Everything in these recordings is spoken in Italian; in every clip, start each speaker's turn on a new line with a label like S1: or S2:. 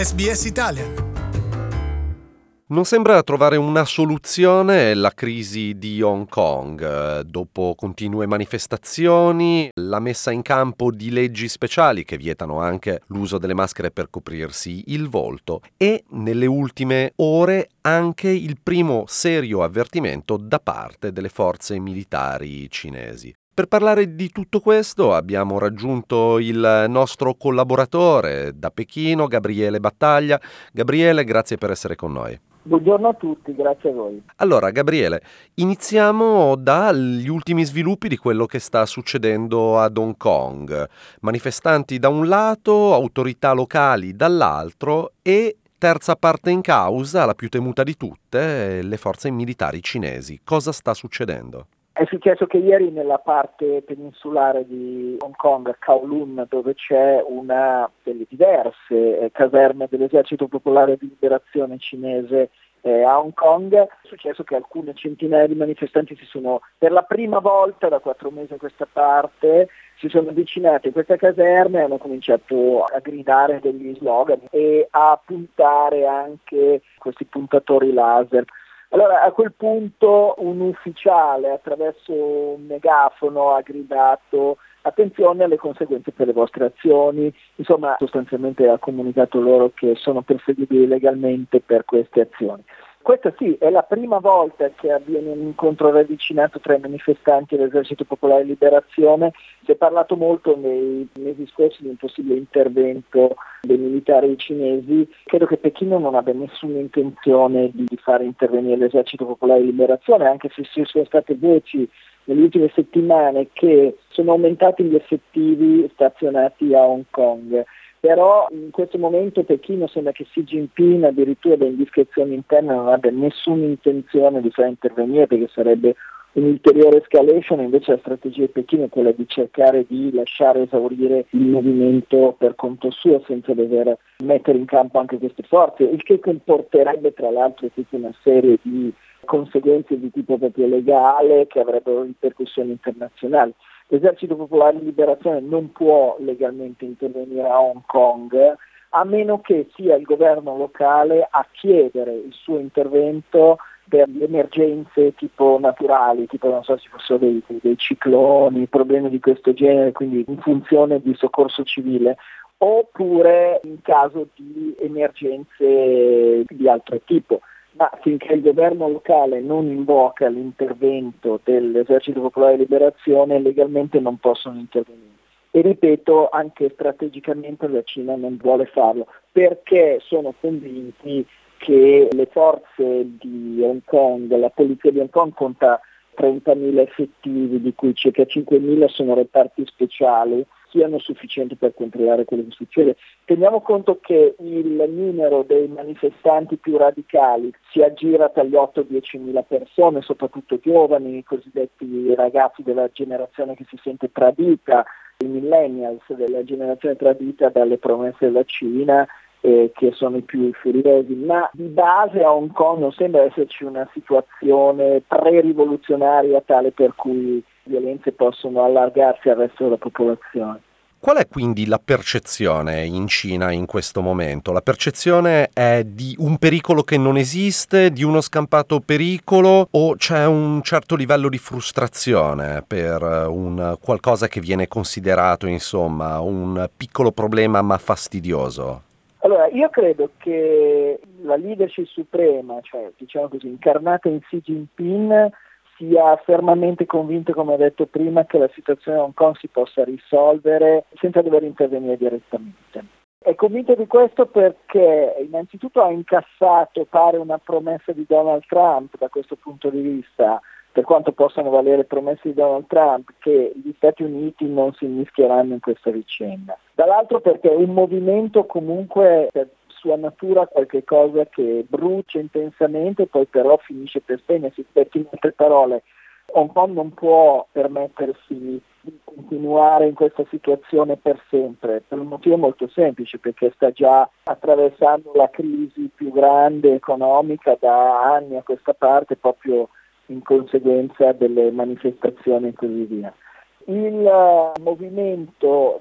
S1: SBS Italian.
S2: Non sembra trovare una soluzione la crisi di Hong Kong. Dopo continue manifestazioni, la messa in campo di leggi speciali che vietano anche l'uso delle maschere per coprirsi il volto e, nelle ultime ore, anche il primo serio avvertimento da parte delle forze militari cinesi. Per parlare di tutto questo abbiamo raggiunto il nostro collaboratore da Pechino, Gabriele Battaglia. Gabriele, grazie per essere con noi.
S3: Buongiorno a tutti, grazie a voi.
S2: Allora, Gabriele, iniziamo dagli ultimi sviluppi di quello che sta succedendo ad Hong Kong. Manifestanti da un lato, autorità locali dall'altro e terza parte in causa, la più temuta di tutte, le forze militari cinesi. Cosa sta succedendo?
S3: È successo che ieri nella parte peninsulare di Hong Kong, a Kowloon, dove c'è una delle diverse caserme dell'Esercito Popolare di Liberazione cinese a Hong Kong, è successo che alcune centinaia di manifestanti per la prima volta da 4 mesi a questa parte, si sono avvicinati a questa caserma e hanno cominciato a gridare degli slogan e a puntare anche questi puntatori laser. Allora, a quel punto un ufficiale attraverso un megafono ha gridato: attenzione alle conseguenze per le vostre azioni, insomma sostanzialmente ha comunicato loro che sono perseguibili legalmente per queste azioni. Questa sì, è la prima volta che avviene un incontro ravvicinato tra i manifestanti e l'Esercito Popolare di Liberazione. Si è parlato molto nei mesi scorsi di un possibile intervento dei militari cinesi. Credo che Pechino non abbia nessuna intenzione di fare intervenire l'Esercito Popolare di Liberazione, anche se ci sono state voci nelle ultime settimane che sono aumentati gli effettivi stazionati a Hong Kong. Però in questo momento Pechino sembra che Xi Jinping, addirittura da indiscrezioni interne, non abbia nessuna intenzione di far intervenire, perché sarebbe un'ulteriore escalation. Invece la strategia di Pechino è quella di cercare di lasciare esaurire il movimento per conto suo senza dover mettere in campo anche queste forze, il che comporterebbe tra l'altro tutta una serie di conseguenze di tipo proprio legale che avrebbero ripercussioni internazionali. L'Esercito Popolare di Liberazione non può legalmente intervenire a Hong Kong, a meno che sia il governo locale a chiedere il suo intervento per emergenze tipo naturali, tipo non so se fossero dei cicloni, problemi di questo genere, quindi in funzione di soccorso civile, oppure in caso di emergenze di altro tipo. Ma finché il governo locale non invoca l'intervento dell'Esercito Popolare di Liberazione, legalmente non possono intervenire. E ripeto, anche strategicamente la Cina non vuole farlo, perché sono convinti che le forze di Hong Kong, la polizia di Hong Kong conta 30.000 effettivi, di cui circa 5.000 sono reparti speciali, siano sufficienti per controllare quello che succede. Teniamo conto che il numero dei manifestanti più radicali si aggira tra gli 8-10.000 persone, soprattutto giovani, i cosiddetti ragazzi della generazione che si sente tradita, i millennials della generazione tradita dalle promesse della Cina, che sono i più furiosi, ma di base a Hong Kong non sembra esserci una situazione pre-rivoluzionaria tale per cui violenze possono allargarsi al resto della popolazione.
S2: Qual è quindi la percezione in Cina in questo momento? La percezione è di un pericolo che non esiste, di uno scampato pericolo, o c'è un certo livello di frustrazione per un qualcosa che viene considerato, insomma, un piccolo problema ma fastidioso?
S3: Allora, io credo che la leadership suprema, cioè diciamo così, incarnata in Xi Jinping, sia fermamente convinto, come ho detto prima, che la situazione a Hong Kong si possa risolvere senza dover intervenire direttamente. È convinto di questo perché innanzitutto ha incassato, pare, una promessa di Donald Trump da questo punto di vista, per quanto possano valere promesse di Donald Trump, che gli Stati Uniti non si mischieranno in questa vicenda. Dall'altro perché un movimento comunque per sua natura qualche cosa che brucia intensamente e poi però finisce per spegnersi, perché in altre parole Hong Kong non può permettersi di continuare in questa situazione per sempre, per un motivo molto semplice, perché sta già attraversando la crisi più grande economica da anni a questa parte, proprio in conseguenza delle manifestazioni e così via. Il movimento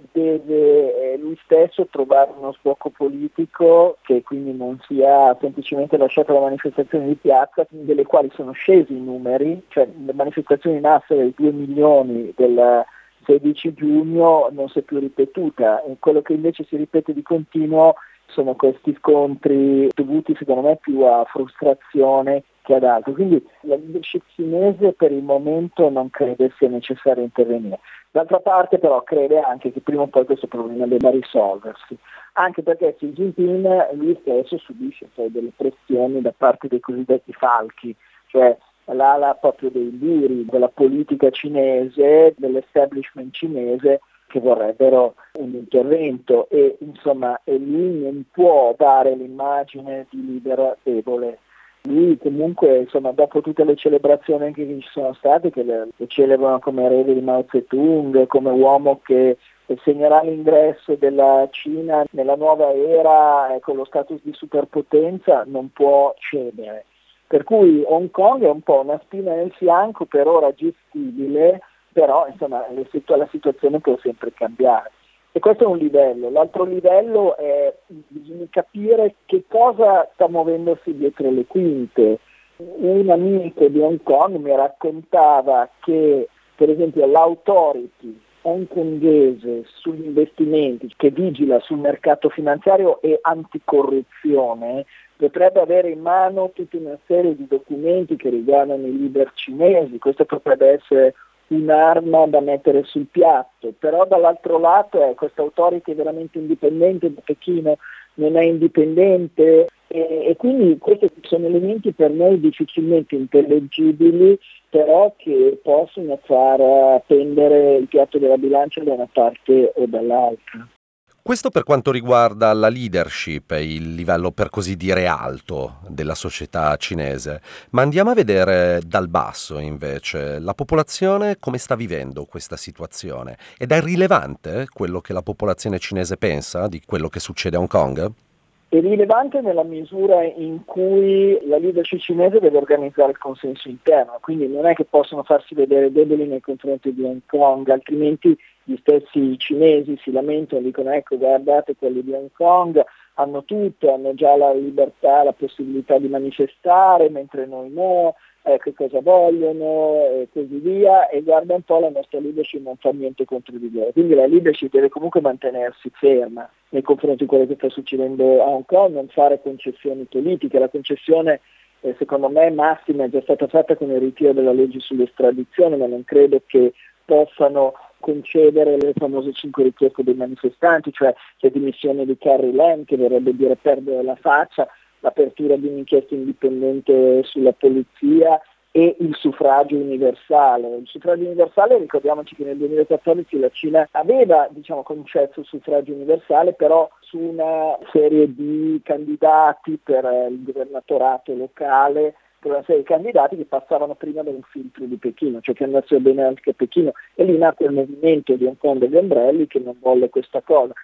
S3: deve lui stesso trovare uno sbocco politico che quindi non sia semplicemente lasciato alla manifestazione di piazza, delle quali sono scesi i numeri, cioè le manifestazioni in massa dei 2 milioni del 16 giugno non si è più ripetuta, e quello che invece si ripete di continuo sono questi scontri dovuti secondo me più a frustrazione che ad altro. Quindi la leadership cinese per il momento non crede sia necessario intervenire. D'altra parte però crede anche che prima o poi questo problema debba risolversi, anche perché Xi Jinping lui stesso subisce poi delle pressioni da parte dei cosiddetti falchi, cioè l'ala proprio dei duri della politica cinese, dell'establishment cinese, che vorrebbero un intervento e insomma e lui non può dare l'immagine di leader debole. Lui comunque insomma dopo tutte le celebrazioni anche che ci sono state, che le celebrano come erede di Mao Zedong, come uomo che segnerà l'ingresso della Cina nella nuova era con lo status di superpotenza, non può cedere. Per cui Hong Kong è un po' una spina nel fianco per ora gestibile, però insomma la situazione può sempre cambiare. E questo è un livello. L'altro livello è bisogna capire che cosa sta muovendosi dietro le quinte. Un amico di Hong Kong mi raccontava che per esempio l'autority hongkongese sugli investimenti che vigila sul mercato finanziario e anticorruzione potrebbe avere in mano tutta una serie di documenti che riguardano i leader cinesi. Questo potrebbe essere un'arma da mettere sul piatto, però dall'altro lato questa autority veramente indipendente da Pechino, non è indipendente e quindi questi sono elementi per noi difficilmente intellegibili, però che possono far pendere il piatto della bilancia da una parte o dall'altra.
S2: Questo per quanto riguarda la leadership e il livello per così dire alto della società cinese, ma andiamo a vedere dal basso invece la popolazione come sta vivendo questa situazione ed è rilevante quello che la popolazione cinese pensa di quello che succede a Hong Kong?
S3: È rilevante nella misura in cui la leadership cinese deve organizzare il consenso interno, quindi non è che possono farsi vedere deboli nei confronti di Hong Kong, altrimenti gli stessi cinesi si lamentano, dicono ecco guardate quelli di Hong Kong hanno tutto, hanno già la libertà, la possibilità di manifestare, mentre noi no, che cosa vogliono e così via, e guarda un po' la nostra leadership non fa niente contro di loro, quindi la leadership deve comunque mantenersi ferma nei confronti di quello che sta succedendo a Hong Kong, non fare concessioni politiche. La concessione secondo me massima è già stata fatta con il ritiro della legge sull'estradizione, ma non credo che possano concedere le famose 5 richieste dei manifestanti, cioè le dimissioni di Carrie Lam, che vorrebbe dire perdere la faccia, l'apertura di un'inchiesta indipendente sulla polizia e il suffragio universale. Il suffragio universale, ricordiamoci che nel 2014 la Cina aveva concesso il suffragio universale, però su una serie di candidati per il governatorato locale, per una serie di candidati che passavano prima da un filtro di Pechino, cioè che andassero bene anche a Pechino, e lì nacque il movimento di Hong Kong degli ombrelli che non volle questa cosa.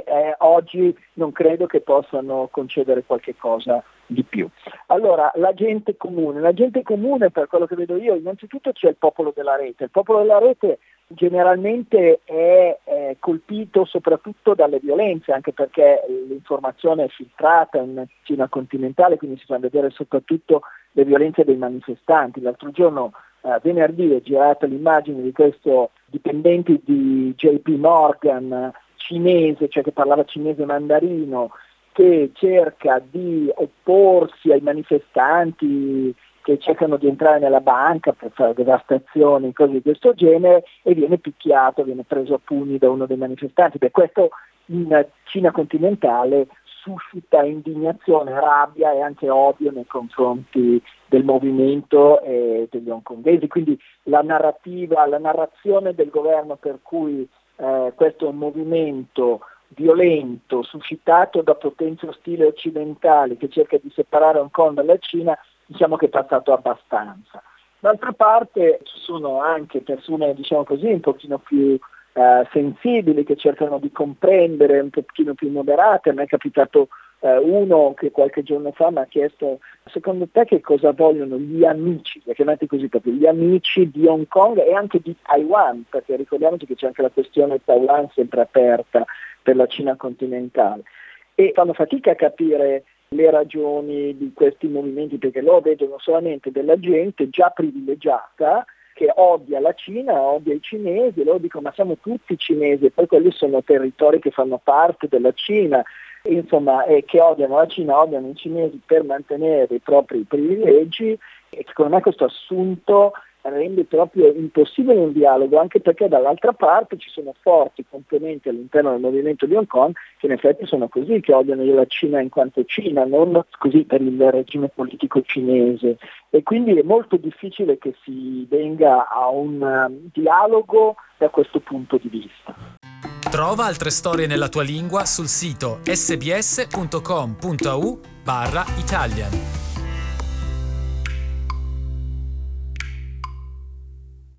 S3: Oggi non credo che possano concedere qualche cosa di più. Allora, la gente comune per quello che vedo io, innanzitutto c'è il popolo della rete generalmente è colpito soprattutto dalle violenze, anche perché l'informazione è filtrata in Cina continentale, quindi si fanno vedere soprattutto le violenze dei manifestanti. L'altro giorno, venerdì, è girata l'immagine di questo dipendente di JP Morgan cinese, cioè che parlava cinese mandarino, che cerca di opporsi ai manifestanti che cercano di entrare nella banca per fare devastazioni, cose di questo genere, e viene picchiato, viene preso a pugni da uno dei manifestanti. Questo in Cina continentale suscita indignazione, rabbia e anche odio nei confronti del movimento degli hongkongesi. Quindi la narrazione del governo per cui questo è un movimento violento suscitato da potenze ostili occidentali che cerca di separare Hong Kong dalla Cina, diciamo che è passato abbastanza. D'altra parte ci sono anche persone, un pochino più sensibili, che cercano di comprendere, un pochino più moderate. A me è capitato Uno che qualche giorno fa mi ha chiesto: secondo te che cosa vogliono gli amici, li ha chiamati così proprio, gli amici di Hong Kong e anche di Taiwan, perché ricordiamoci che c'è anche la questione Taiwan sempre aperta per la Cina continentale, e fanno fatica a capire le ragioni di questi movimenti, perché loro vedono solamente della gente già privilegiata che odia la Cina, odia i cinesi, e loro dicono: ma siamo tutti cinesi, e poi quelli sono territori che fanno parte della Cina, insomma, che odiano la Cina, odiano i cinesi per mantenere i propri privilegi. E secondo me questo assunto rende proprio impossibile un dialogo, anche perché dall'altra parte ci sono forti componenti all'interno del movimento di Hong Kong che in effetti sono così, che odiano la Cina in quanto Cina, non così per il regime politico cinese, e quindi è molto difficile che si venga a un dialogo da questo punto di vista.
S1: Trova altre storie nella tua lingua sul sito sbs.com.au/Italian.